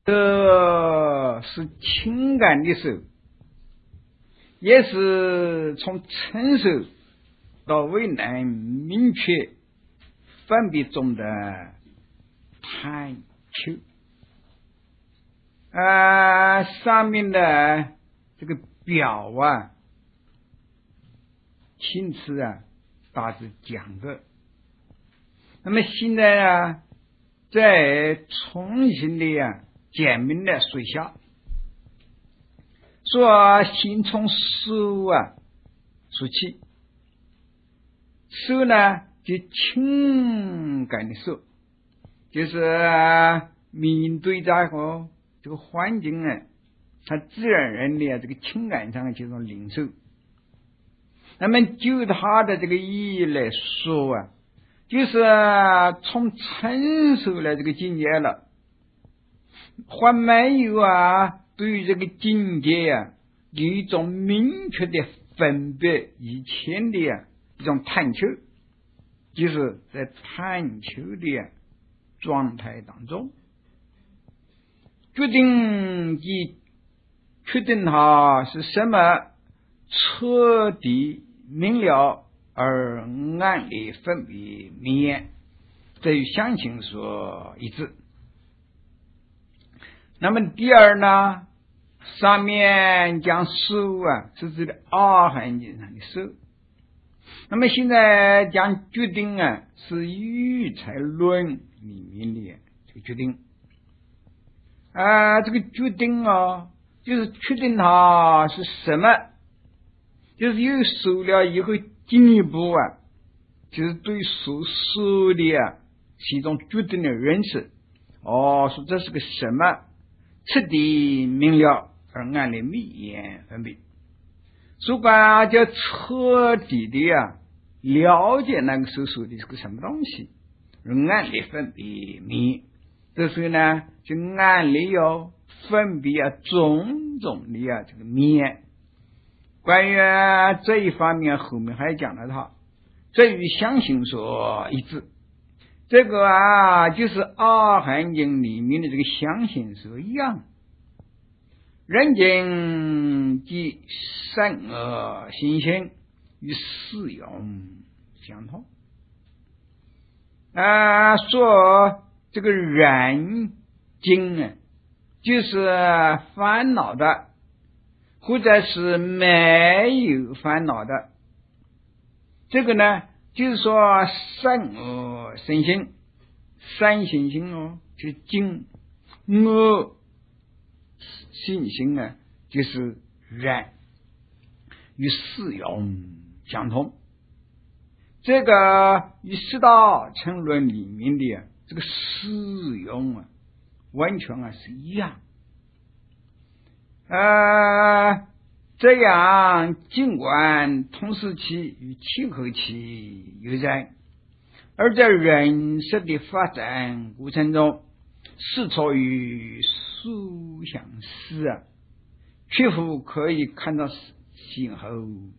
这是情感的手，也是从成熟到未能明确分别中的探求。上面的这个表青词大致讲的。那么现在再重新的简明的说一下，说先从手说起。手呢，就情感的手，就是面对这个环境它自然而然的这个情感上的这种领受。那么就它的这个意义来说就是从成熟了这个境界了，还没有对于这个境界有一种明确的分别以前的一种探求，就是在探求的状态当中，决定它是什么彻底明了而暗里分别明眼，这与详情说一致。那么第二呢，上面讲手是指的阿含经上的手，那么现在讲决定是育才论里面的这个决定这个决定就是确定它是什么，就是有手了以后进一步就是对所说的是一种决定的认识说这是个什么，彻底明了而暗里明眼分别。主管就彻底的了解那个所说的是个什么东西，而暗里分别明。这时候呢，就暗里要分别种种的这个面。关于这一方面，后面还讲了它，这与相信说一致。这个就是阿含经里面的这个相信说一样。人间即善恶心性与四用相同说这个人经就是烦恼的，或者是没有烦恼的。这个呢，就是说善恶身心，善心心就是经，恶信心就是人，与四用相同。这个与四大乘论里面的这个四用完全是一样。这样尽管同时期与契合期有在，而在人生的发展过程中，是处于殊相似确乎可以看到先后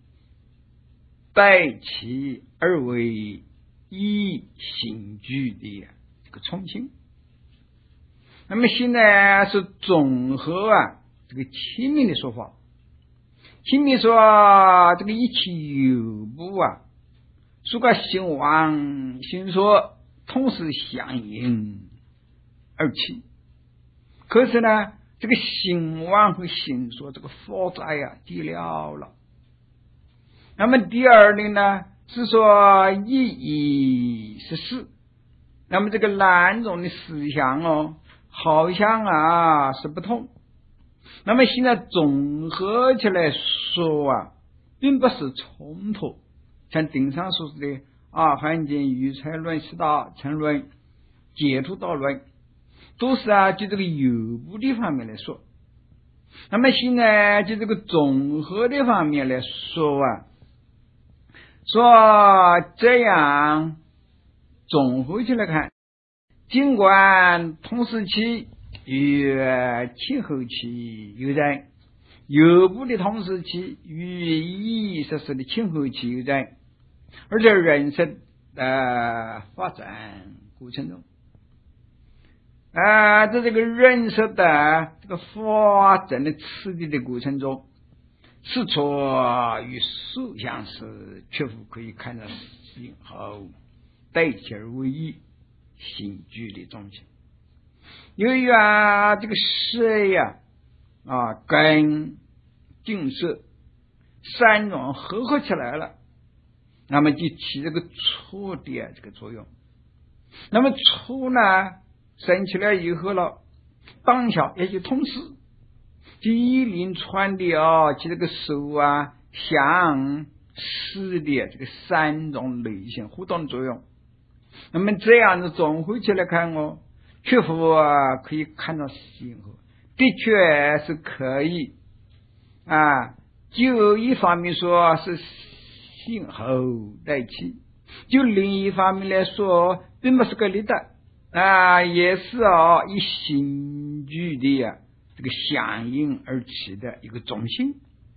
待其而为一形具的这个重新。那么现在是总和这个亲密的说法。亲密说这个一起有部说个心王心说同时相应而起，可是呢这个心王和心说这个复杂低了了。那么第二呢是说意义是事，那么这个两种的思想好像是不同。那么现在综合起来说并不是冲突，像顶上说的阿含经、育才论、四大乘论、解脱道论，都是就这个有部的方面来说。那么现在就这个综合的方面来说说这样综合起来看，尽管同时期与契合期有在，有部的同时期与意识的契合期有在，而在人生的发展过程中， 在这个人生的这个发展的次第的过程中，此处与所相识，确乎可以看到心后对其而为一，心具的中心。由于这个水跟景色三种合起来了，那么就起这个触的这个作用。那么触呢升起来以后了，当下也就同时就一连串的其这个手相识的这个三种类型互动作用。那么这样子综合起来看确乎可以看到心后，的确是可以就一方面说是心后代起，就另一方面来说并不是个例的也是以心具的这个相应而起的一个中心。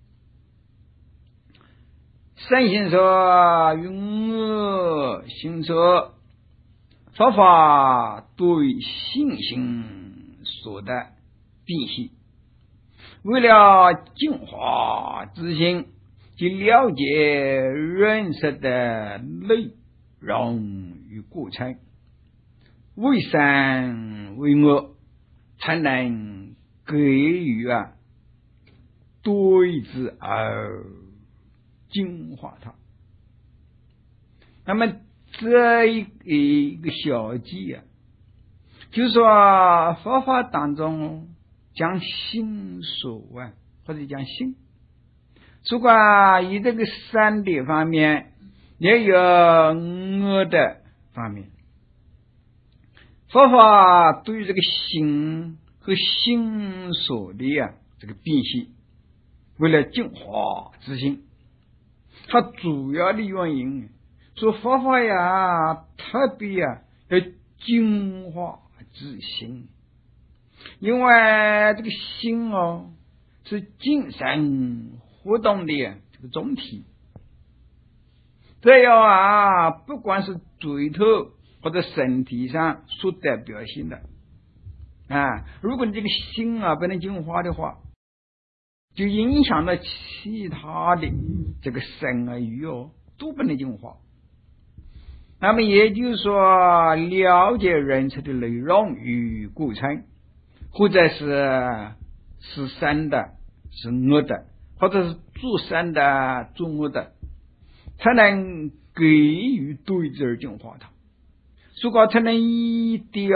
善心说与恶心说，佛法对信心所的辨析，为了净化自心，及了解认识的内容与过程，为善为恶，才能给予对治而净化它。那么这一个小记就是说佛法当中讲心所或者讲心，如果以这个善的方面，也有恶的方面。佛法对于这个心和心所的这个辨析，为了净化自心，它主要的原因说佛法特别要净化自心，因为这个心是精神活动的这个总体，这样不管是嘴头或者身体上所代表性的如果你这个心不能净化的话，就影响到其他的这个身语都不能净化。那么也就是说，了解人生的内容与过程，或者是善的是恶的，或者是做善的做恶的，才能给予对治而净化它。如果才能一定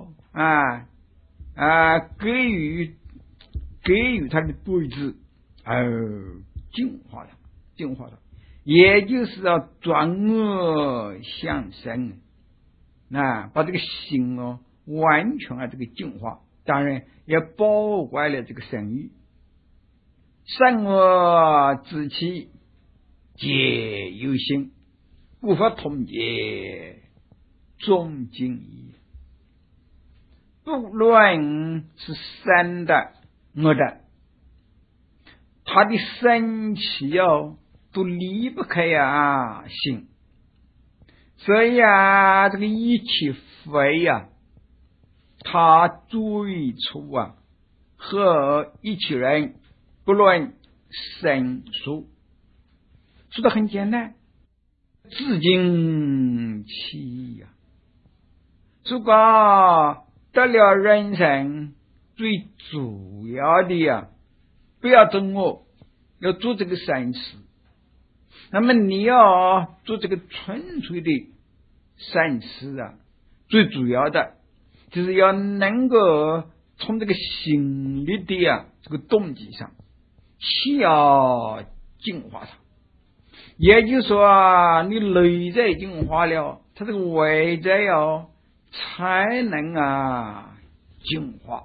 给予它的对治而净化它，也就是要转恶向善把这个心完全这个净化，当然也包括了这个身语。善恶之气皆有心，无法统结终尽矣。不论是善的恶的，它的生起都离不开心。所以这个一起非他最初和一起人不论生疏，说的很简单，自尽其意如果得了人生最主要的不要做恶，要做这个善事，那么你要做这个纯粹的善事最主要的就是要能够从这个心理的这个动机上需要净化它。也就是说你内在净化了，它这个外在才能净化。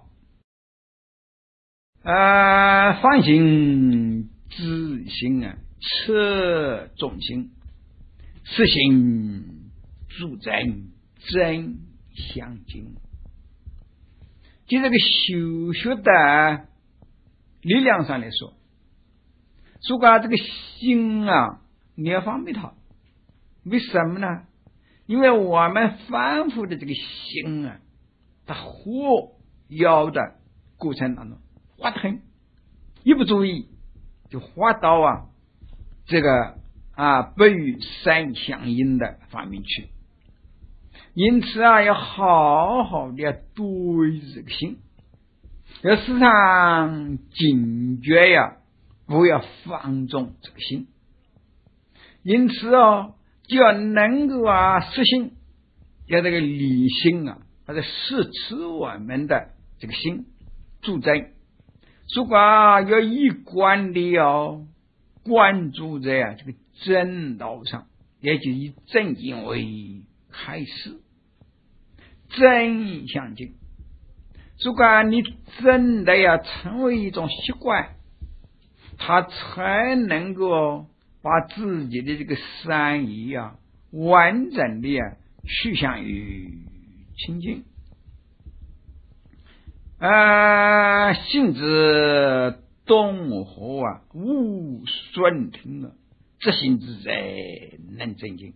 反省自心测众心，实行助真真相经。就这个修学的力量上来说，如果这个心你要防备它，为什么呢？因为我们反复的这个心他火燎的过程当中滑得很，一不注意就滑到这个北与山相应的方面去。因此要好好的对这个心，要时常警觉不要放纵这个心。因此就要能够实行，要这个理性它是使持我们的这个心主宰。如果要一贯的关注在这个正道上，也就以正经为开始，正相近。如果你真的要成为一种习惯，它才能够把自己的这个善意完整的趋向于清净。性之动和无顺听这心自在能正经。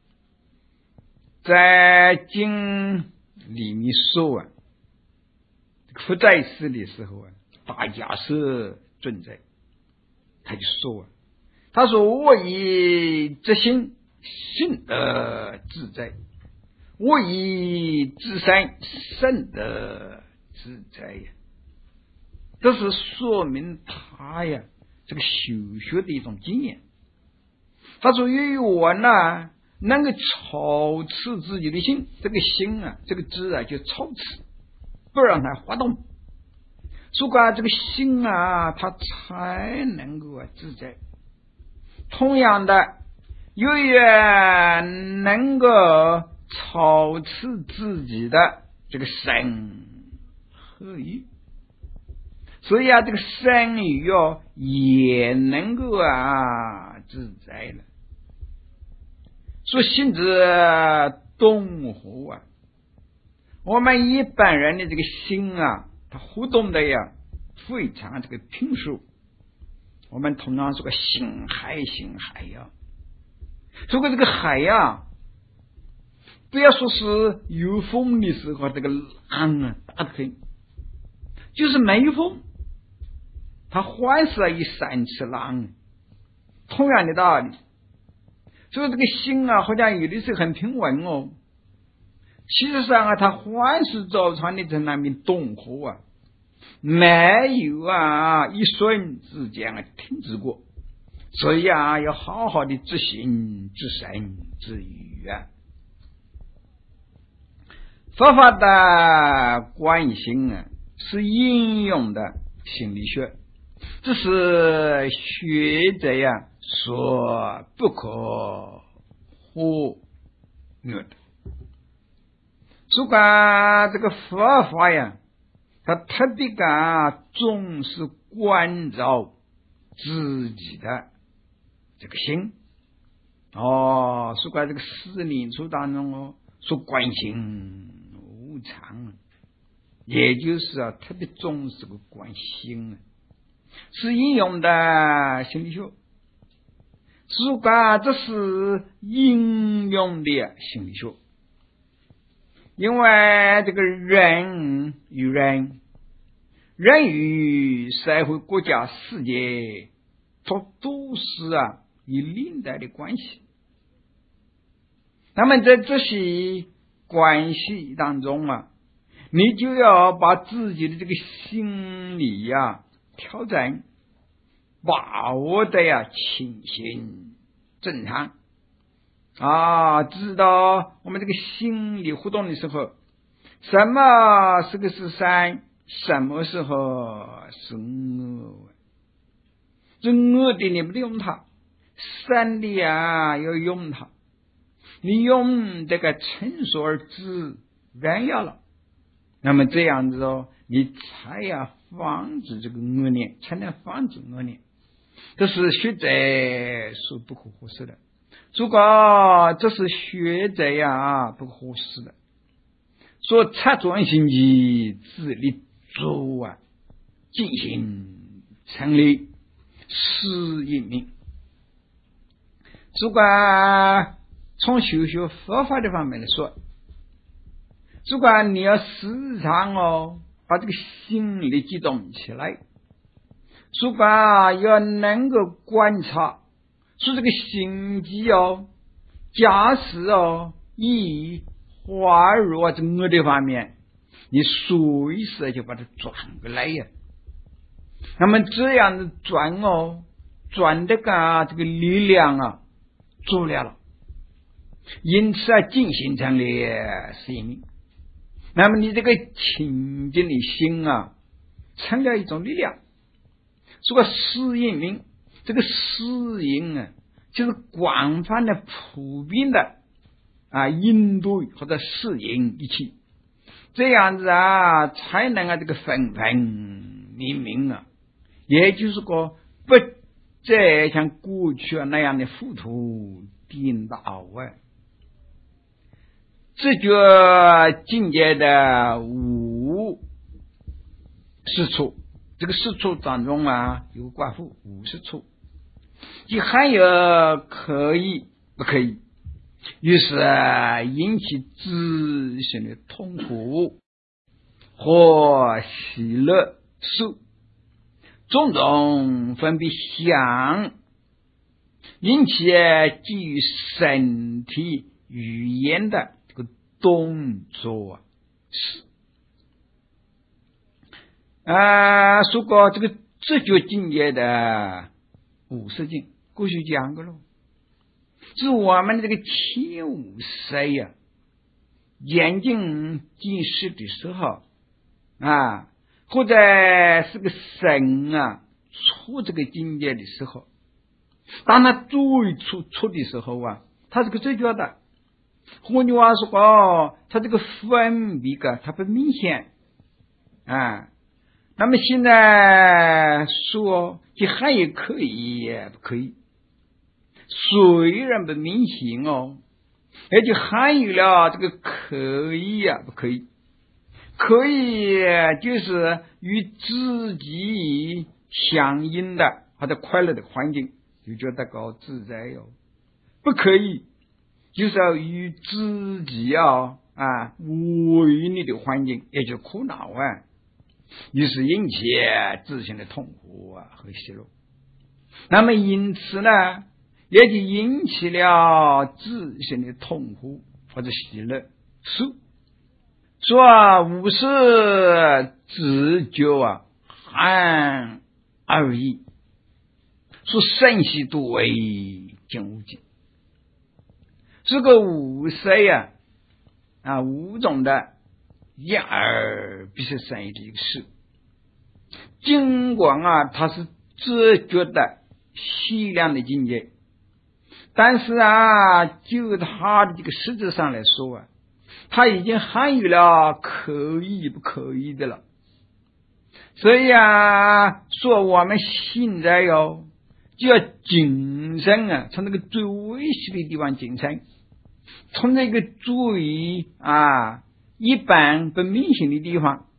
在经里面说不在世的时候大家是尊在，他就说他说我以之心得自在，我以之身身得自在呀。这是说明他这个修学的一种经验。他说由于我能够操持自己的心，这个心这个知就操持，不让它滑动。如果这个心它才能够自在。同样的，由于能够操持自己的这个身和意，所以这个身语也能够自在了。说性之动和我们一般人的这个心它互动的非常这个平顺。我们通常说个心海如果这个海不要说是有风的时候这个浪大得很，就是没有风它还是以三尺浪。同样的道理，所以这个心好像有的时候很平稳其实上它还是造成的在那边动和没有一瞬之间停止过。所以要好好的知行知身知语佛法的观心是应用的心理学，这是学者所不可忽略的。如果这个佛法他特别重视关照自己的这个心如果这个四念处当中说观心无常，也就是特别重视个观心是应用的心理学。如果这是应用的心理学，因为这个人与人与社会国家世界它都是以连带的关系。那么在这些关系当中你就要把自己的这个心理调整把握的清醒正常知道我们这个心理互动的时候，什么时候是善，什么时候是恶。这恶的你不用它，善的要用它。你用这个成熟而自然要了，那么这样子你才防止这个恶念，才能防止恶念。这是学者所不可忽视的。如果这是学者不可忽视的，说察转心机自立足进行成立是一命。如果从修学佛法的方面来说， 如果你要时常把这个心力激动起来，如果要能够观察，说这个心机假使以滑入这恶的方面，你随时就把它转过来呀。那么这样的转的这个力量足了，因此进行成了使命。那么你这个清净的心成了一种力量。这个适应命，这个适应就是广泛的普遍的应对或者适应一起，这样子才能这个分分明明也就是说不再像过去那样的糊涂颠倒这就境界的50处，这个10处当中有寡妇50处，即含有可以不可以，于是引起自身的痛苦或喜乐受种种分别想，引起基于身体语言的这个动作是说过这个直觉境界的50境，过去讲过了。是我们这个前五识眼睛近视的时候或者是个神出这个境界的时候，当他最出的时候他是个直觉的。换句话说他这个分别它不明显那么现在说就还有可以也不可以，虽然不明显而且含有了这个可以不可以。可以就是与自己相应的或者快乐的环境，就觉得高自在不可以就是要与自己违逆的环境，也就是苦恼于是引起自身的痛苦和喜乐。那么因此呢，也就引起了自身的痛苦或者喜乐说无是自觉含而已，说甚细度为净无尽。这个无色五种的眼耳必须生意的一个事，尽管它是自觉的细量的境界，但是就它的这个实质上来说它已经含有了可以不可以的了。所以说我们现在就要谨慎从那个最危险的地方谨慎，从那个最一般不明显的地方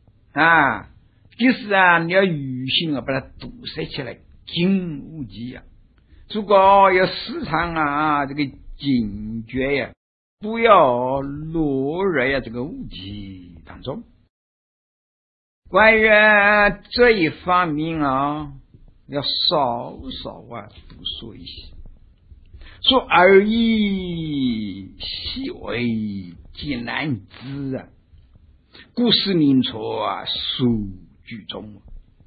就是你要语心把它堵塞起来，禁无忌如果要时常这个警觉不要落入这个误解当中。关于这一方面要稍多说一些。说而已细微极难知故事明错数据中。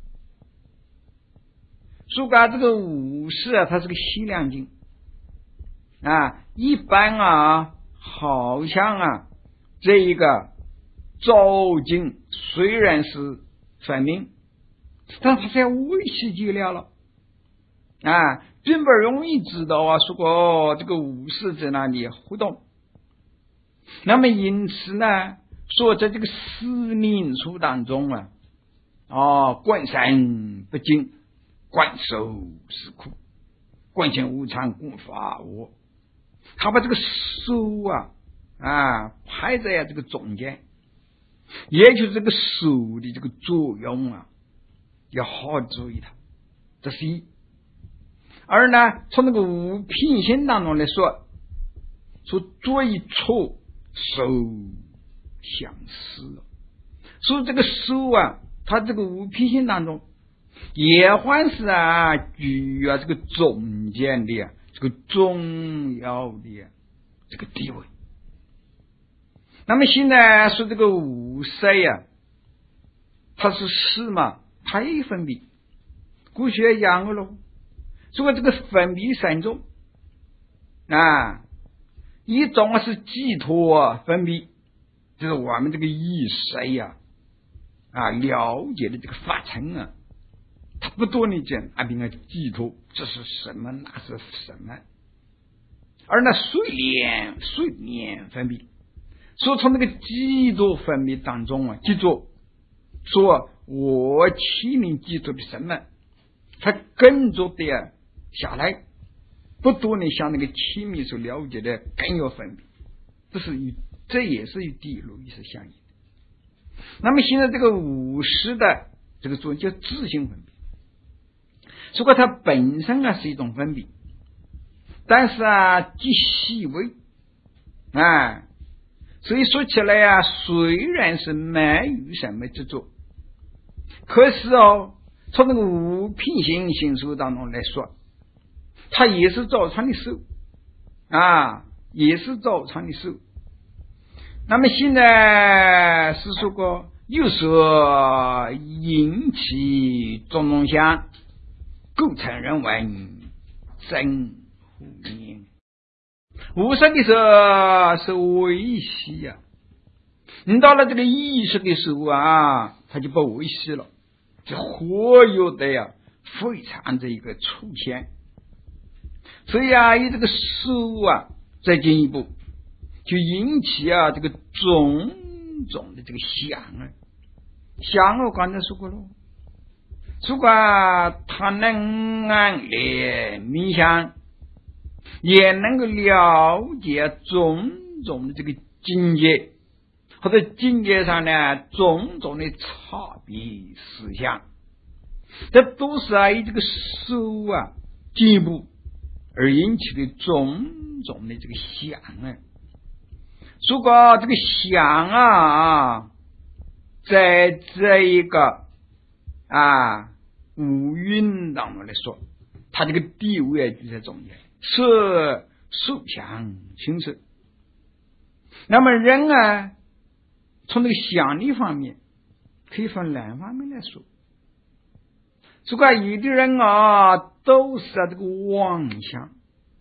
说这个五识它是个细量境一般好像这一个照境虽然是分明，但它在微细极了并不容易知道说这个五识在那里互动。那么因此呢，说在这个思念处当中观身不净，观受是苦，观见无常故法我。他把这个手排在这个中间，也就是这个手的这个作用要好注意它，这是一。而呢从那个无品性当中来说，说最初手相似了。所以这个手啊，它这个物品性当中也还是具有这个中间的这个重要的这个地位。那么现在说这个物色呀，它是事嘛，它也分别，古学一样的咯。如果这个分别三种一种是寄托分别，就是我们这个意识呀了解的这个法尘他不多的讲并且寄托这是什么那是什么，而那水面分别，所以从这个寄托分别当中记住说我起名寄托的什么，他跟着的下来不多的像那个起名所了解的更有分别，这也是与第一路意识相应的。那么现在这个无识的这个作用叫自性分别，如果它本身是一种分别，但是极细微所以说起来虽然是没有什么之作，可是从那个无品性性数当中来说，它也是照常的受也是照常的受。那么现在是说过又说引起种种相，构成人文真乎念。无色的时候是微细你到了这个意识的时候它就不微细了，这活跃的非常的一个出现。所以以这个手再进一步就引起这个种种的这个想我刚才说过了，如果他能来冥想，也能够了解种种的这个境界，或者境界上呢种种的差别思想，这都是以这个手进一步而引起的种种的这个想如果这个想在这一个五蕴当中来说，它这个地位就在中间，是受想行识。那么人从这个想力方面可以分两方面来说。如果有的人都是这个妄想，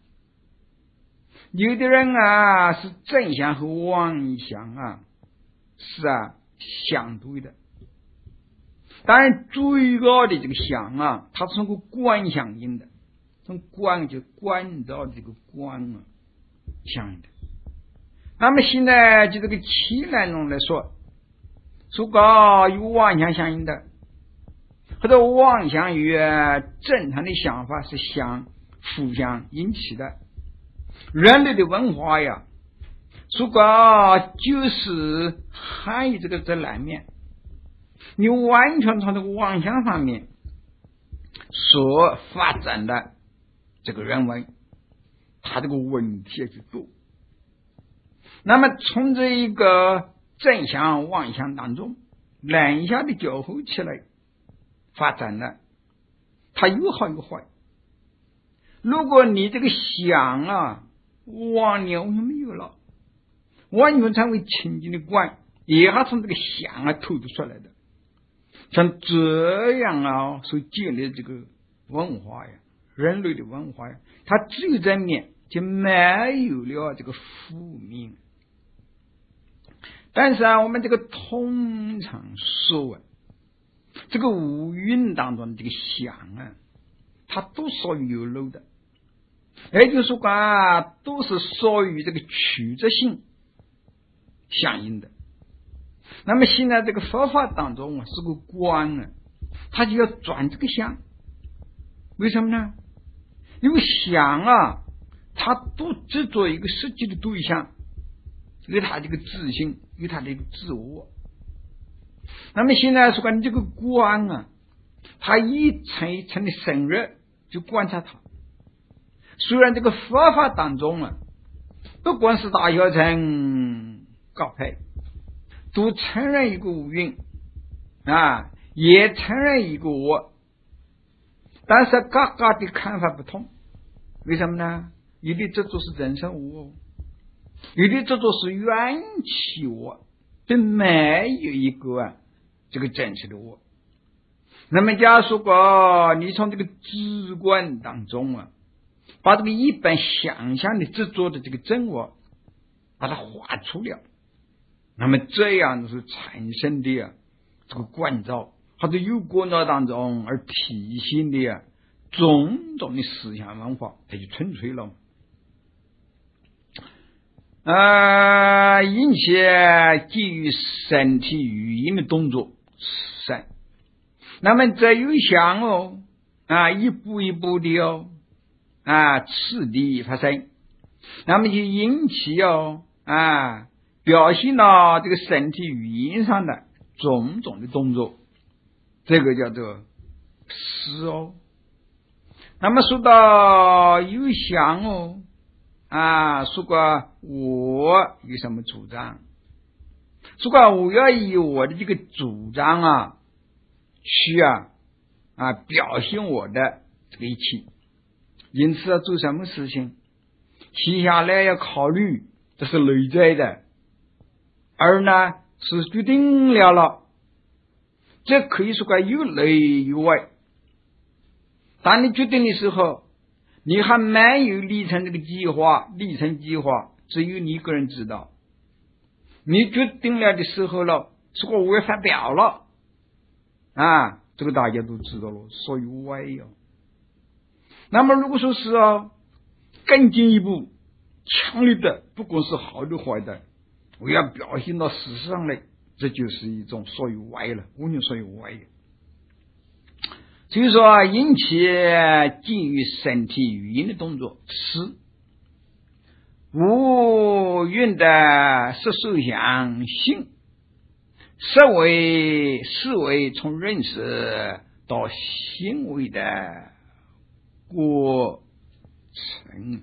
有的人是正想和妄想是相对的。当然最高的这个想它是通过观相应的，从观就观到这个观相应的。那么现在就这个气来中来说，如果有妄想相应的，或者妄想与正常的想法是互相引起的，人类的文化如果就是含有这个在里面，你完全从这个妄想方面所发展的这个人文，它这个问题就多。那么从这一个正想妄想当中两下的交互起来发展了，它有好有坏。如果你这个想妄念没有了，完全成为清净的观，也还从这个想透出来的。像这样所建立的这个文化人类的文化它只有在面就没有了这个负面。但是我们这个通常说这个五蕴当中的这个想它都属于有漏的，也就是说都是属于这个曲折性相应的。那么现在这个佛法当中是个观它就要转这个想，为什么呢？因为想它都只做一个实际的对象，有它这个自性，有它的自我。那么现在说你这个观它一层一层的深入就观察它。虽然这个佛法当中不管是大小乘高派， 都承认一个五蕴啊，也承认一个我，但是各个的看法不同。为什么呢？有的执着是真实我，有的执着是缘起我，并没有一个这个真实的我。那么假如说你从这个直观当中把这个一般想象的执着的这个真我把它画出了，那么这样是产生的这个观照，或者有过程当中而体现的种种的思想文化，它就纯粹了。因此基于身体语音的动作三，那么这有想一步一步的次第发生，那么就引起表现到这个身体语音上的种种的动作，这个叫做思那么说到有想说过我有什么主张，说过我要以我的这个主张去表现我的这个一切，因此要做什么事情接下来要考虑，这是内在的，而呢是决定了，这可以说过有内有外。当你决定的时候，你还没有立成这个计划，只有你一个人知道。你决定了的时候了，说过我要发表了这个大家都知道了，所以外那么如果说是更进一步强烈的，不管是好的坏的，我要表现到事实上来，这就是一种所有外了，无论所有外。所以说引起基于身体语音的动作是无蕴的色受想行，思维从认识到行为的过程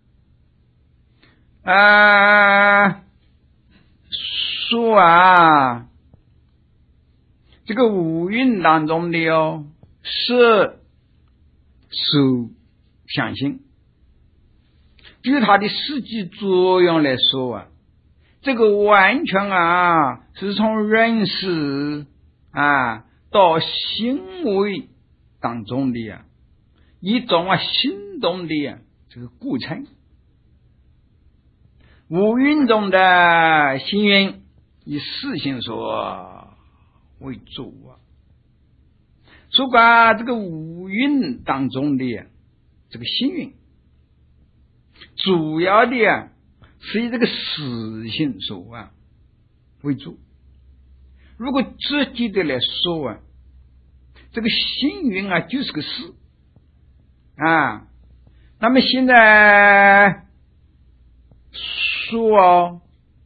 说这个五蕴当中的是受想行，据它的实际作用来说这个完全是从认识到行为当中的一种行动的这个过程。五蕴中的行蕴以四性说为主说过这个五蕴当中的这个行蕴主要的是以这个实性说为主。如果直接的来说这个行蕴就是个事那么现在说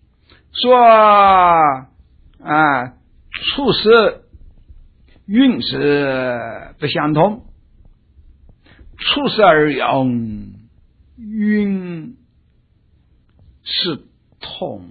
处事蕴是不相同，处事而用蕴是同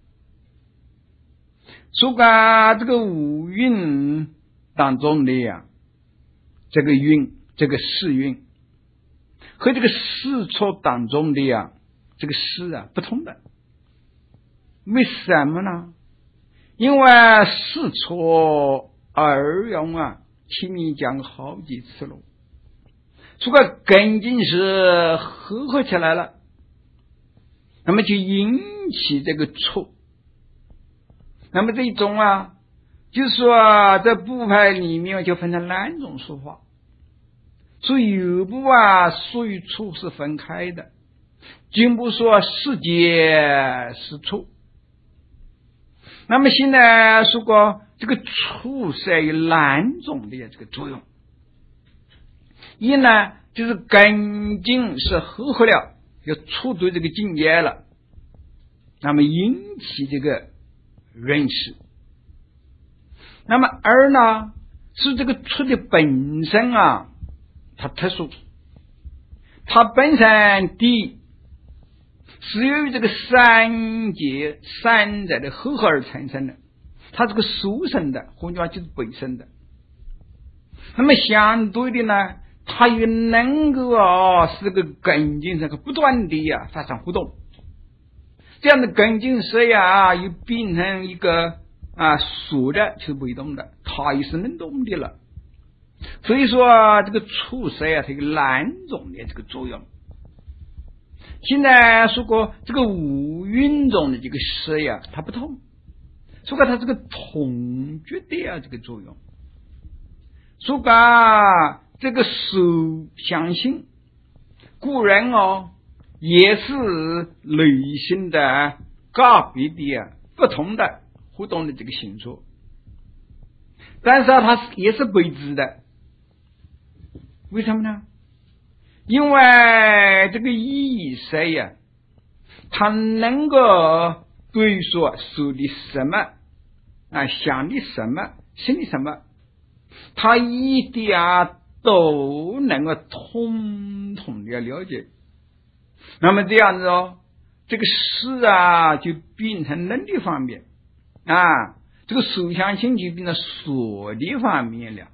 说过这个五蕴当中的这个蕴，这个四蕴和这个四处当中的这个事不同的。为什么呢？因为四处而用前面讲好几次了，如果根茎是合起来了，那么就引起这个处。那么这一种就是说在部派里面就分成两种说法，所以有部属于处是分开的，进步说世界是处。那么现在说过这个处是有两种的这个作用，一呢就是根茎是合了，要触对这个境界了，那么引起这个认识。那么二呢是这个处的本身它特殊，它本身第一是由于这个三界三者的合而产生的， 它这个属神的，换句话就是本身的。那么相对的呢，它也能够使个根茎这个不断的发生活动，这样的根茎色又变成一个属的就是被动的，它也是能动的了。所以说这个触色它有两种的这个作用。现在说过这个无韵中的这个色它不同，说过它这个同觉的这个作用，说过这个手相信古人也是内心的个别的不同的互动的这个形式，但是它也是被知的。为什么呢？因为这个意识它能够对说说的什么想的什么心的什么，它一定都能够统统的了解。那么这样子这个事就变成能力方面这个手相信就变成所的方面了。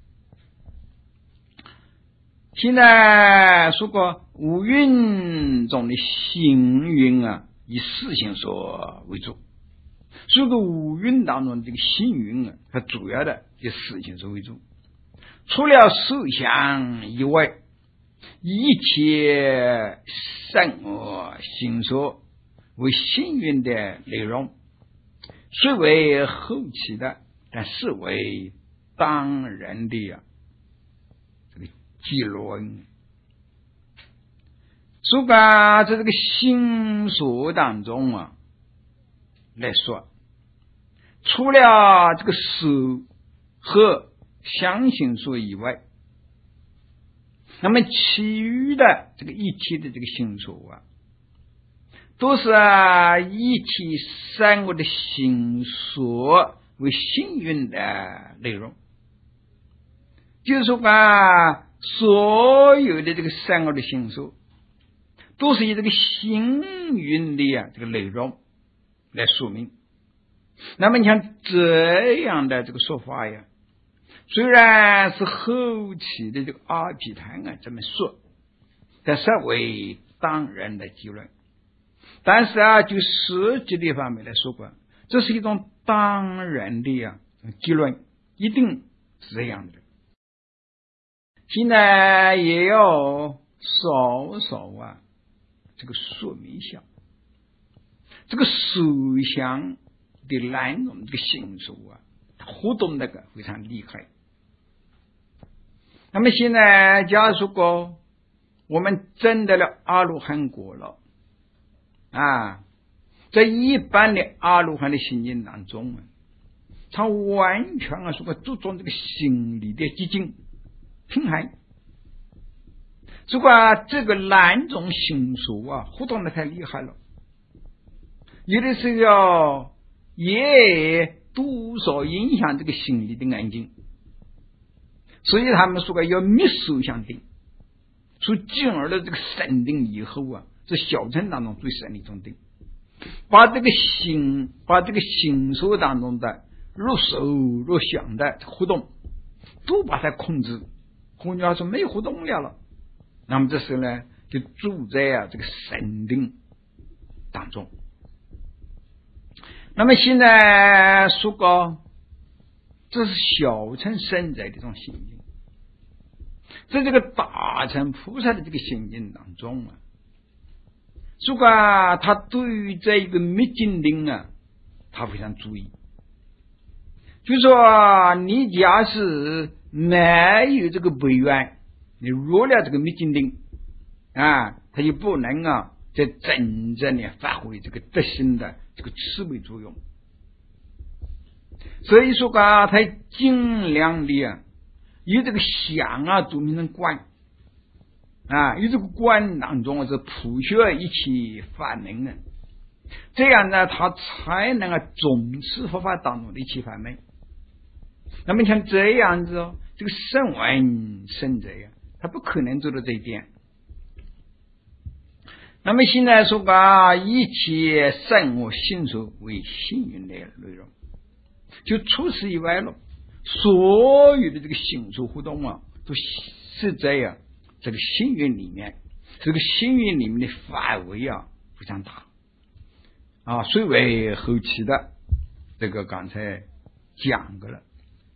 现在说过无韵中的行韵以事情说为主，所以说无韵当中这个行韵它主要的以事情说为主。除了手相以外，一切善恶行说为行韵的内容，虽为后期的，但是为当然的这个结论。所以在这个行说当中来说，除了这个手和相行说以外，那么其余的这个一体的这个行说都是一体三个的行说为行韵的内容。就是说所有的这个三个的行说都是以这个行韵的这个内容来说明。那么你看这样的这个说法虽然是后期的这个阿毗昙这么说，但是为当然的结论。但是就实际的方面来说这是一种当然的结论，一定是这样的。现在也要稍稍这个说明一下这个手相的两种这个行说互动那个非常厉害。那么现在假如说我们证得了阿罗汉果了在一般的阿罗汉的行进当中他完全说注重这个心理的寂静平衡。如果这个两种行说互动的太厉害了，有的时候也多少影响这个心理的安静，所以他们说要密手相定，所以进而的这个神定以后是小乘当中最深的一种定，把这个行说当中的入手入想的互动都把它控制，换句话说没有互动了，那么这时候呢就住在这个神定当中。那么现在说这是小乘圣者的这种心境，在这个大乘菩萨的这个心境当中如果他对于这一个密经定他非常注意，就是说你假是没有这个悲愿，你入了这个密经定他就不能在真正的发挥这个德行的这个慈悲作用。所以说他尽量的有这个想都变成观有这个观当中是普学一起法门这样呢他才能总持佛法当中的一起法门。那么像这样子这个圣闻圣者他不可能做到这一点。那么现在说一切圣我信说为幸运的内容， 就除此以外了，所有的这个心术活动啊，都是在这个心源里面，这个心源里面的范围啊非常大啊，虽为后期的这个刚才讲过了，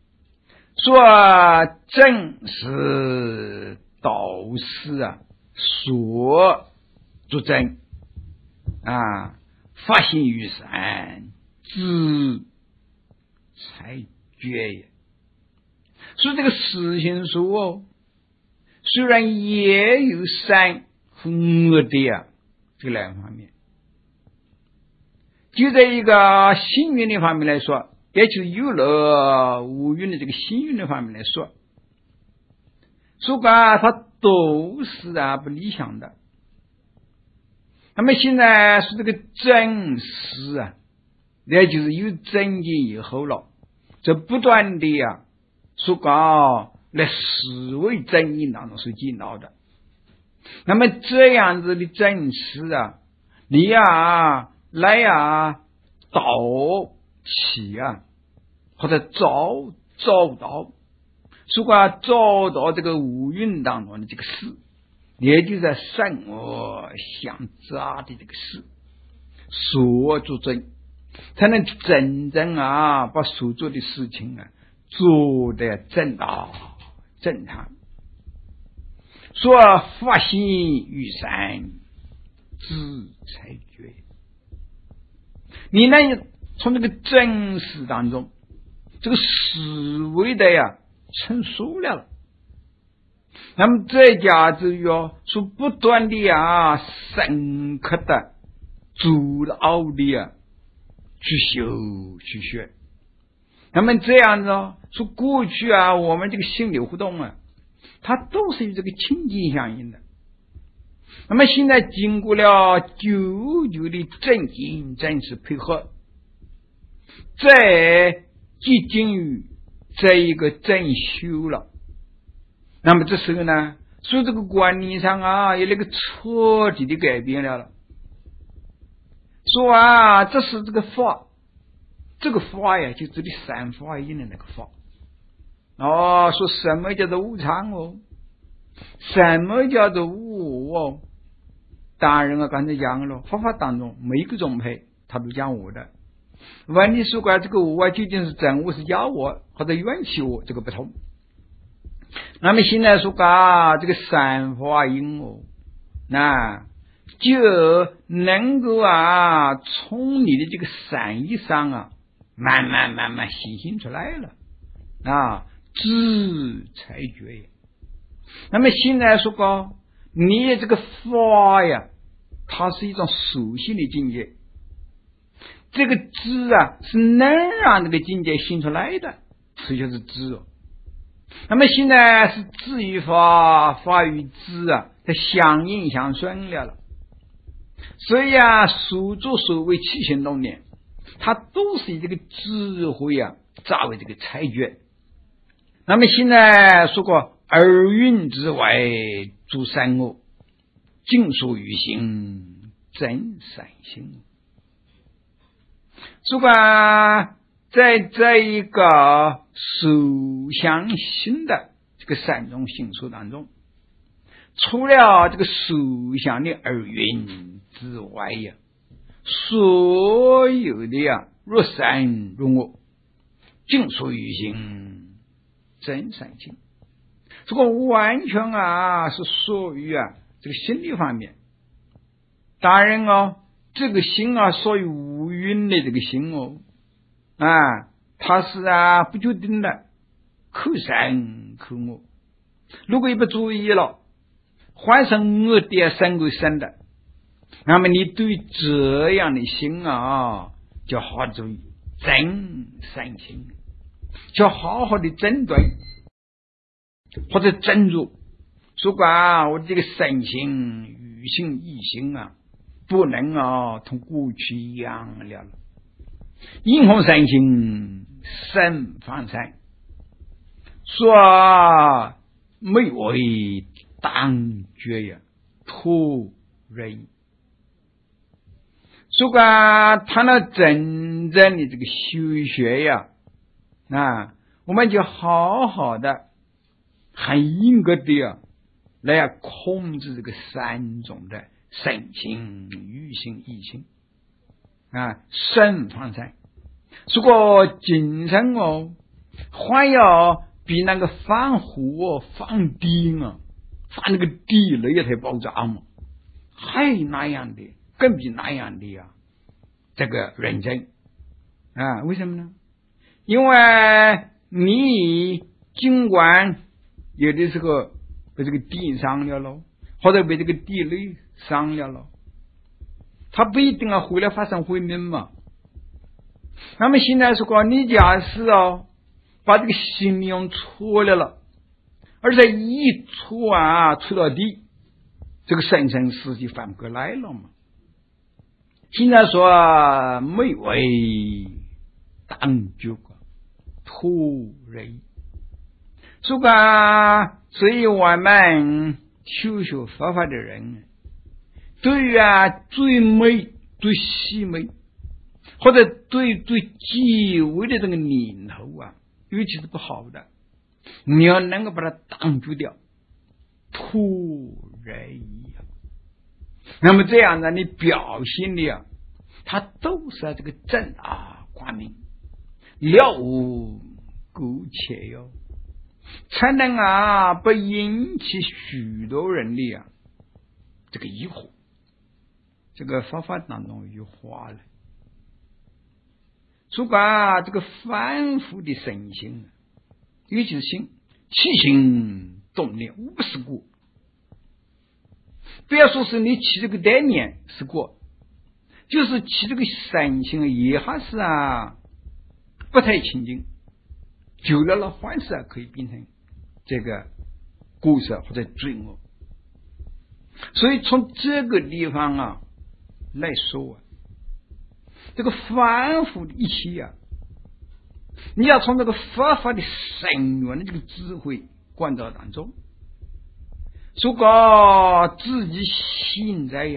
说正是导师啊所作证啊，发心于善，知才觉也。所以这个实行说虽然也有善和恶的这个两方面，就在一个心运的方面来说，也就是有了无运的这个心运的方面来说，说它都是不理想的。那么现在是这个真实也就是有真经以后了，这不断的说来思维真因当中是见到的。那么这样子的真实你来导起或者找到，如果找到这个五蕴当中的这个事，也就是在善恶相杂的这个事所做正，才能真正把所做的事情做得正道正常。说发心于善，知才觉。你呢从这个真实当中，这个思维的成熟了，那么这家就要说不断的深刻的主奥的去修去学。那么这样子说过去我们这个心理活动它都是与这个清净相应的。那么现在经过了久久的正经真实配合，在接近于这一个正修了，那么这时候呢，所以这个观念上有那个彻底的改变了。说这是这个法，这个法就指的三法印的那个法。说什么叫做无常什么叫做无我当然刚才讲了，佛法当中每个宗派他都讲我的。问题是这个我究竟是真我是假我或者缘起我，这个不同。那么现在说这个三法印那就能够从你的这个善意上慢慢显现出来了知才觉。那么现在说你这个法它是一种属性的境界，这个知是能让这个境界显出来的，这就是知那么现在是知与法，法与知它相应相顺了。所以所作所为起心动念，它都是以这个智慧作为这个裁决。那么现在说过二蕴之外诸善恶，尽属于心真善心。如果在这一个受想行的这个三种性数当中，除了这个受想的二蕴之外所有的若善若恶，尽属于心真善心。这个完全是属于这个心理方面。当然这个心属于无蕴的这个心它是不决定的，可善可恶。如果你不注意了，换成恶的生归生的，那么你对这样的心就好好注意真善心，就好好的针对或者斟酌。说我这个善心与心异心不能同过去一样了。因何善心生方善，说没为当觉托人。说他那真正的这个修学我们就好好的很严格的来控制这个三种的身心、欲心、意心身放生。如果精神还要比那个放火放低放那个地雷才爆炸还那样的，更比那样的这个认真为什么呢？因为你尽管有的时候被这个地伤了或者被这个地雷伤了他不一定回来发生毁灭嘛。那么现在说你假使把这个心里用错了，而且一错错到地，这个生生世世反过来了嘛。现在说没为当局突然，所以我们修学佛法的人对于最美最细美或者对极微的这个念头尤其是不好的，你要能够把它挡住掉，突然那么这样呢，你表现的它都是这个正光明了无苟且才能不引起许多人的这个疑惑。这个佛法当中有句话了，说这个凡夫的身心尤其是心起心动念无是过，不要说是你起这个单念是过，就是起这个身心也还是不太清净，久了坏事可以变成这个过失或者罪恶。所以从这个地方来说这个凡夫的一切你要从这个佛法的深远的这个智慧观照当中，如果自己现在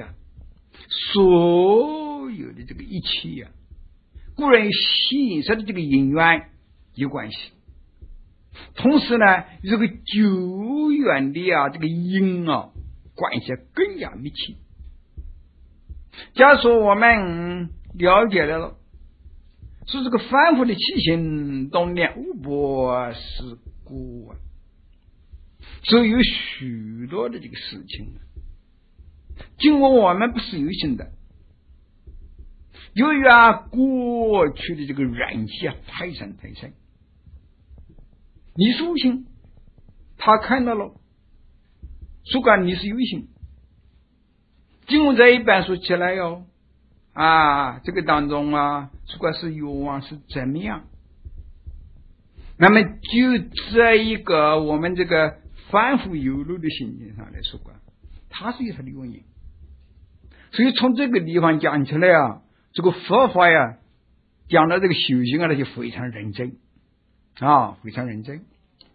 所有的这个一切固然现实的这个因缘有关系，同时呢这个久远的这个因关系更加密切。假如说我们了解了说这个凡夫的起心动念无不是过所以有许多的这个事情尽管我们不是有心的，由于过去的这个人气太深太深，你是无心他看到了，说管你是有心，经过这一般说起来这个当中不管是欲望是怎么样，那么就这一个我们这个反复有路的心境上来说它是有它的原因。所以从这个地方讲起来这个佛法讲到这个修行那就非常认真非常认真。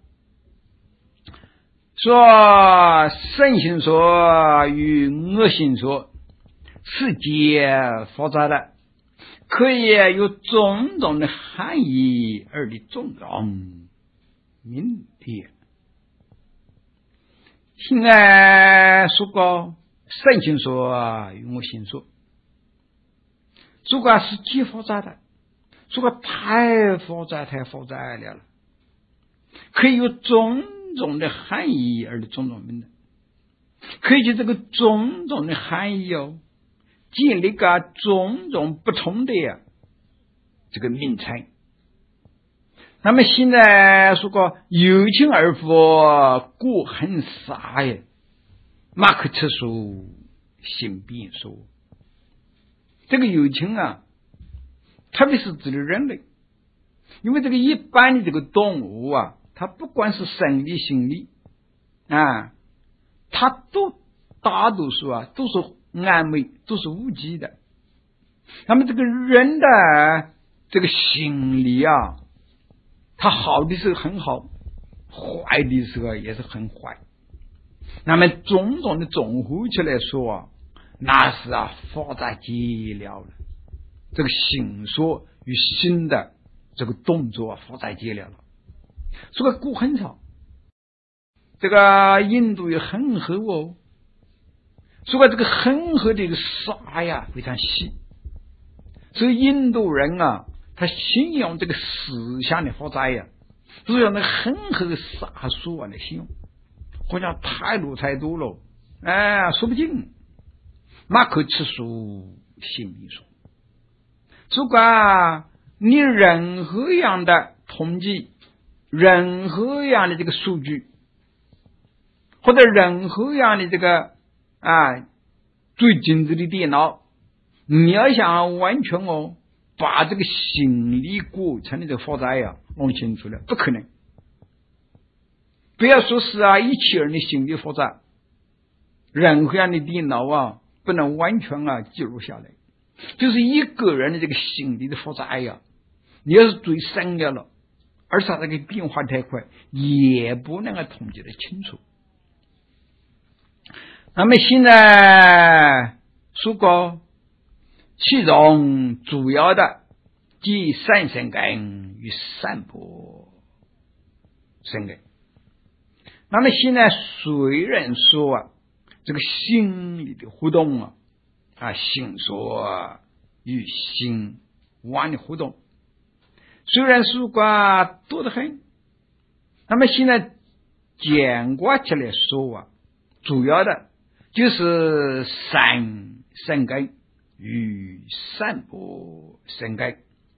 说圣心说与恶心说是皆复杂的，可以有种种的含义而的种种明点。现在说过圣心说与恶心说，如果是极复杂的，如果太复杂了，可以有种种的含义而的种种明的，可以就这个种种的含义建立个种种不同的这个名称。那么现在说过有情而佛过很傻马克思说性变说，这个有情特别是指的人类，因为这个一般的这个动物它不管是生理心理它都大多数都是安美，都是无机的。那么这个人的这个心理它好的时候很好，坏的时候也是很坏。那么种种的综合起来说那是复杂极了了。这个心说与心的这个动作复杂极了。所以古很少，这个印度有恒河哦，所以这个恒河的这个沙呀非常细，所以印度人啊，他形容这个思想的复杂呀，是用那个恒河的沙数啊来形容，好像太多了，说不尽。马可吃书信你说，如果你任何样的统计，任何样的这个数据，或者任何样的这个最精致的电脑，你要想完全把这个心理过程的这个复杂呀弄清楚了，不可能。不要说是一切人的心理复杂，任何样的电脑不能完全记录下来。就是一个人的这个心理的复杂呀，你要是追深了，而且它这个变化太快，也不能统计得清楚。那么现在说过，其中主要的即三生根与三波生根。那么现在虽然说这个心理的互动心说与心妄的互动，虽然说过多得很，那么现在简化起来说主要的就是三生根与三波生根。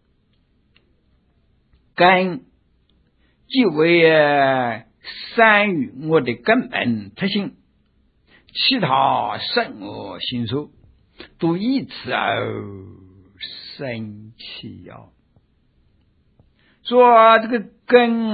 根即为三与我的根本特性，其他生恶心所都以此而生起说这个根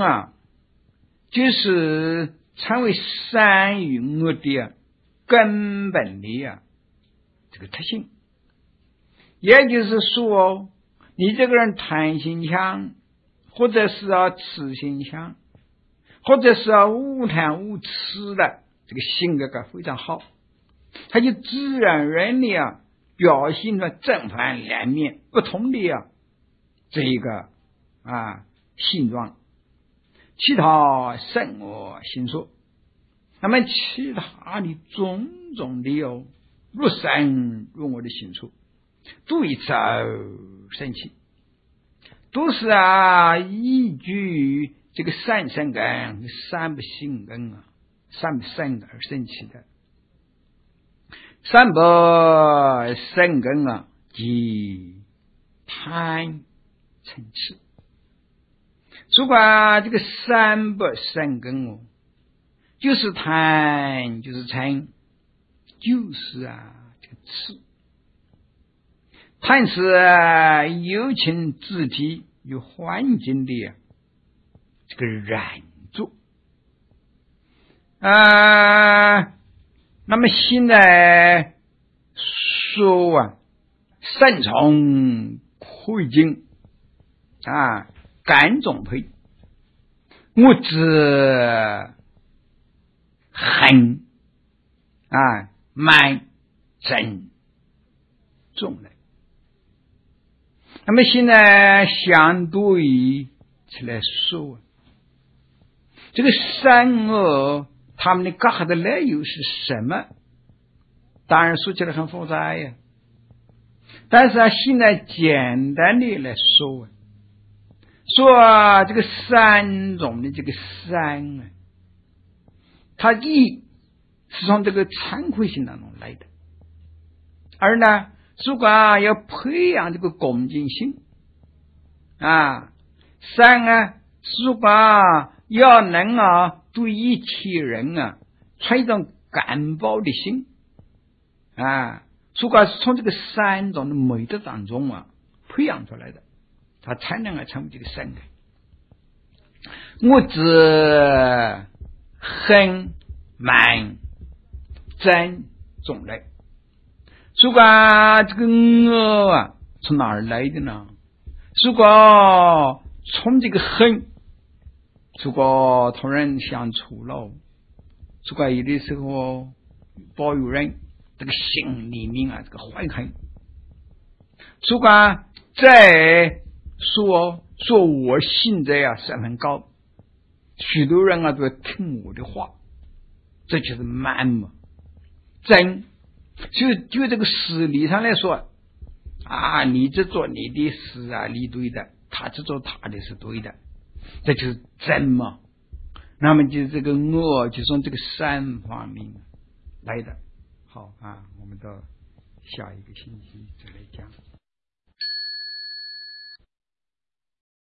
就是成为三与恶的根本的这个特性。也就是说，你这个人贪心强，或者是痴心强，或者是无贪无痴的这个性格非常好，他就自然而然的表现出正反两面不同的这一个性状。其他生恶心所，那么其他的种种的入生入我的心处，都以此而生起，都是依据这个三生根、三不性根三不生根而生起的。三不生根即贪嗔痴。如果这个三不生根就是贪，就是嗔，就是这个痴。贪是有情自体与环境的这个染著那么现在说善从慧经感种配，我知恨慢真重来。那么现在相对于起来说，这个善恶他们的各的来由是什么？当然说起来很复杂呀，但是现在简单的来说这个三种的这个善它一是从这个惭愧心当中来的，而呢如果要培养这个恭敬心善如果要能对一切人存一种感报的心如果是从这个三种的美德当中培养出来的，他才能成为这个善根。我知恨慢真种类。如果这个恶从哪儿来的呢？如果从这个恨，如果同人相处了，如果有的时候保有人这个心里面这个怀恨，如果在说我现在啊山很高，许多人啊都要听我的话，这就是慢嘛。真，就这个事理上来说啊，你这做你的事啊，你对的，他这做他的是对的，这就是真嘛。那么就这个恶，就从这个三方面来的。好啊，我们到下一个星期再来讲。